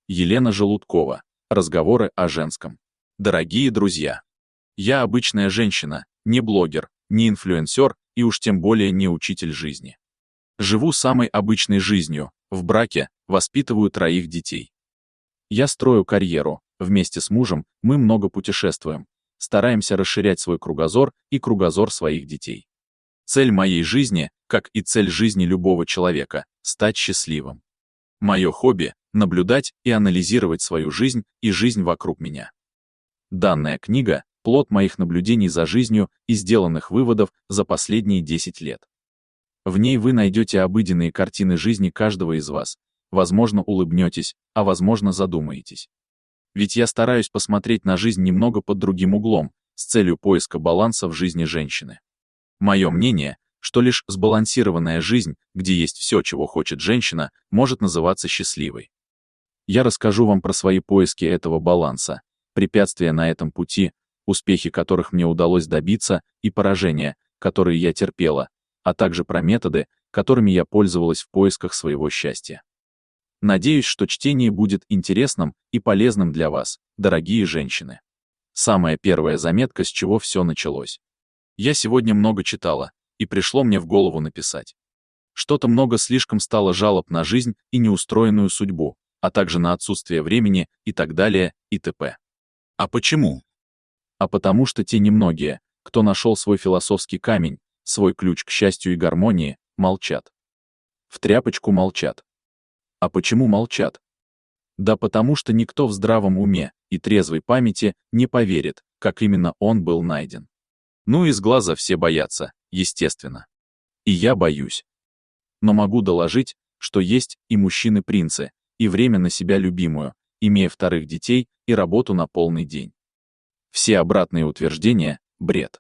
Елена Желудкова. Разговоры о женском. Дорогие друзья, я обычная женщина, не блогер, не инфлюенсер и уж тем более не учитель жизни. Живу самой обычной жизнью, в браке, воспитываю 3 детей. Я строю карьеру, вместе с мужем мы много путешествуем, стараемся расширять свой кругозор и кругозор своих детей. Цель моей жизни, как и цель жизни любого человека, стать счастливым. Мое хобби – наблюдать и анализировать свою жизнь и жизнь вокруг меня. Данная книга – плод моих наблюдений за жизнью и сделанных выводов за последние 10 лет. В ней вы найдете обыденные картины жизни каждого из вас, возможно, улыбнетесь, а возможно, задумаетесь. Ведь я стараюсь посмотреть на жизнь немного под другим углом, с целью поиска баланса в жизни женщины. Мое мнение, что лишь сбалансированная жизнь, где есть все, чего хочет женщина, может называться счастливой. Я расскажу вам про свои поиски этого баланса, препятствия на этом пути, успехи которых мне удалось добиться, и поражения, которые я терпела, а также про методы, которыми я пользовалась в поисках своего счастья. Надеюсь, что чтение будет интересным и полезным для вас, дорогие женщины. Самая первая заметка, с чего все началось. Я сегодня много читала, и пришло мне в голову написать. Что-то много слишком стало жалоб на жизнь и неустроенную судьбу, а также на отсутствие времени и так далее, и т.п. А почему? А потому что те немногие, кто нашел свой философский камень, свой ключ к счастью и гармонии, молчат. В тряпочку молчат. А почему молчат? Да потому что никто в здравом уме и трезвой памяти не поверит, как именно он был найден. Ну, из глаза все боятся, естественно. И я боюсь. Но могу доложить, что есть и мужчины-принцы, и время на себя любимую, имея 2 детей и работу на полный день. Все обратные утверждения – бред.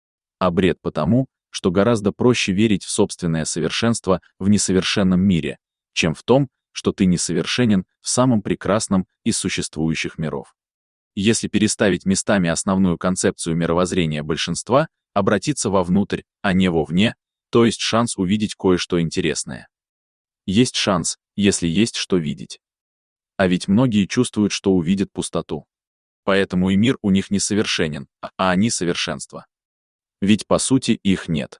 А бред потому, что гораздо проще верить в собственное совершенство в несовершенном мире, чем в том, что ты несовершенен в самом прекрасном из существующих миров. Если переставить местами основную концепцию мировоззрения большинства, обратиться вовнутрь, а не вовне, то есть шанс увидеть кое-что интересное. Есть шанс, если есть что видеть. А ведь многие чувствуют, что увидят пустоту. Поэтому и мир у них несовершенен, а они совершенство. Ведь по сути их нет.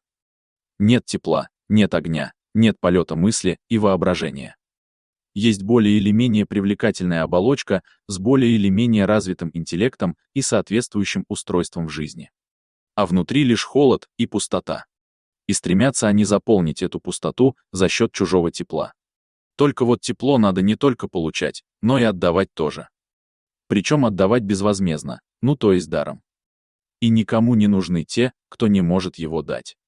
Нет тепла, нет огня, нет полета мысли и воображения. Есть более или менее привлекательная оболочка с более или менее развитым интеллектом и соответствующим устройством в жизни. А внутри лишь холод и пустота. И стремятся они заполнить эту пустоту за счет чужого тепла. Только вот тепло надо не только получать, но и отдавать тоже. Причем отдавать безвозмездно, ну то есть даром. И никому не нужны те, кто не может его дать.